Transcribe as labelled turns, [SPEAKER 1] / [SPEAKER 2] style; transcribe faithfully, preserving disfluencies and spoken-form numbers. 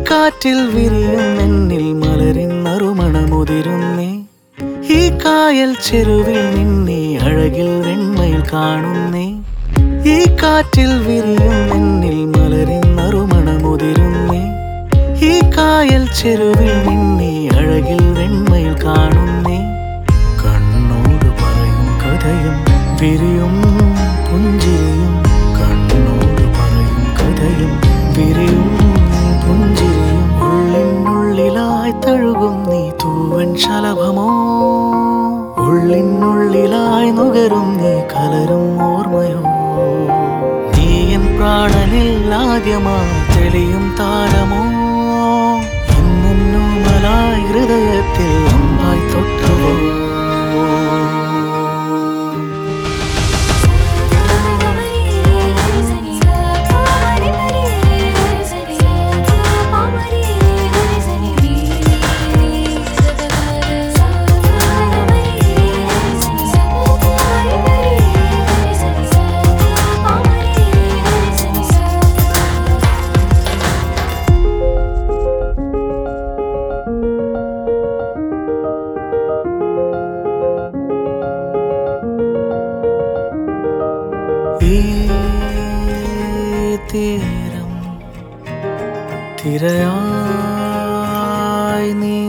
[SPEAKER 1] കാറ്റിൽ വിരിയും എന്നിൽ മലരിൻ നറുമണമുതിരുന്നേ ഈ കായൽ ചെരുവിൽ നിന്നെ അഴകിൽ വെണ്മയിൽ കാണുന്നേ ഈ കാറ്റിൽ വിരിയും എന്നിൽ മലരിൻ നറുമണമുതിരുന്നേ ഈ കായൽ ചെരുവിൽ നിന്നെ അഴകിൽ വെണ്മയിൽ കാണുന്നേ കണ്ണോട് പറയും കഥയും വിരിയും പുഞ്ചിരിയും കണ്ണോട് പറയും കഥയും വിരിയും പുഞ്ചിരിയും ഉള്ളിനുള്ളിലായി തഴുകും നീ തൂവൻ ശലഭമോ ഉള്ളിനുള്ളിലായി നുകരും നീ കലരും ഓർമ്മയോ നീ എൻ പ്രാണനിൽ ആദ്യമായി തെളിയും താരമോ ഇന്നൊന്നുമലായി ഹൃദയത്തിൽ അമ്പായി തൊട്ടുവോ തീരം തിരയായി നീ